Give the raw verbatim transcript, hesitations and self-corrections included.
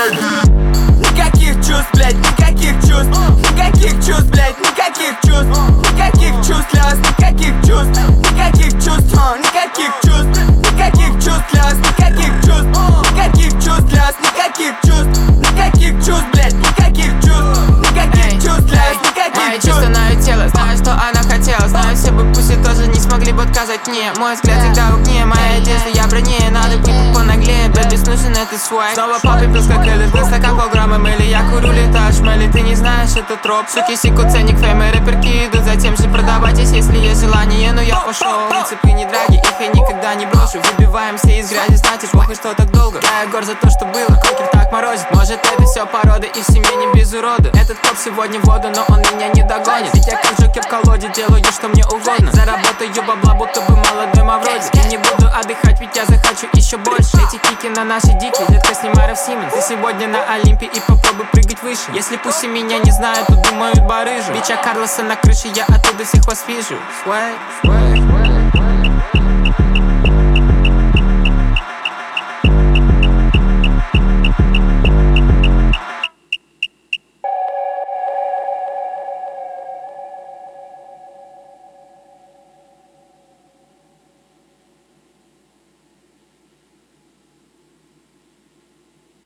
Никаких чувств, блядь, никаких чувств. Никаких чувств, блядь, никаких чувств. Никаких чувств для вас, никаких чувств. Никаких чувств, а, никаких чувств. Никаких чувств для вас, никаких чувств. Никаких чувств для вас, никаких чувств. Никаких чувств, блядь, никаких чувств. Никаких чувств для вас, никаких Мои чувств. чувства знаю тело, знаю, что она хотела. Знаю, все бы пусть и тоже не смогли бы отказать мне. Мой взгляд всегда в огне, моя одежда, я бронее. Надо быть понаглее, бэби, нужен этот свай. Снова папе плюс как Элли, плюс стакан полграмма мыли. Я курю летаю шмели, ты не знаешь этот троп. Суки секут ценник, феймы, рэперки идут затем же продавайтесь, если есть желание. Но я пошел, принципы не драги, их я никогда не брошу. Выбиваемся из грязи, значит похуй, что так долго. Я гор за то, что было, кокер так морозит. Может это все порода и в семье не без урода. Этот коп сегодня в воду, но он меня не догонит. Ведь я как джокер в колоде, делаю что мне угодно. Заработаю бабла, будто бы молодой Мавроди. И не буду отдыхать, ведь я захочу еще больше. Эти кики на наши дикие, детка снимай Рав Симон. Ты сегодня на Олимпе и попробуй прыгать выше. Если пусть и меня не знают, то думают барыжу. Бича Карлоса на крыше, я оттуда всех вас вижу. Свай, свай, свай.